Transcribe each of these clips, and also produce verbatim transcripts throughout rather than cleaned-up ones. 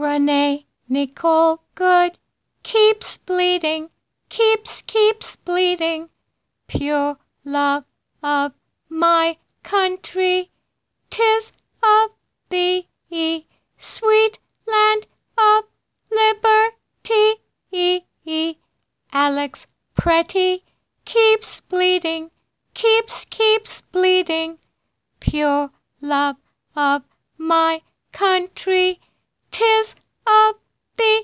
Renee Nicole Good keeps bleeding, keeps, keeps bleeding. Pure love of my country, 'tis of thee, sweet land of liberty. Alex Pretty keeps bleeding, keeps, keeps bleeding. Pure love of my country, 'tis of thee,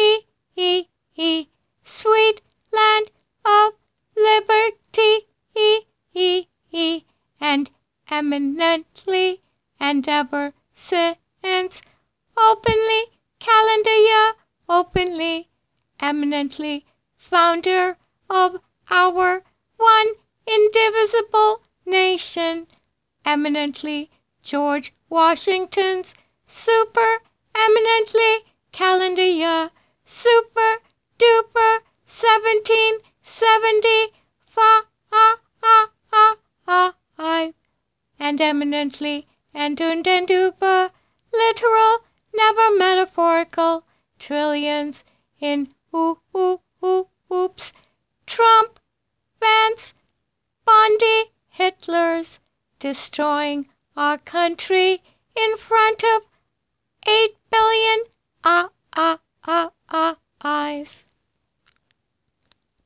sweet land of liberty. And eminently and ever since, openly, calendar year, openly, eminently, founder of our one indivisible nation, eminently George Washington's super eminently calendar year, super duper seventeen seventy-five, and eminently and und and duper literal, never metaphorical, trillions in oo oo oo oops, Trump, Vance, Bondi, Hitler's destroying our country in front of eight billion ah ah ah ah eyes.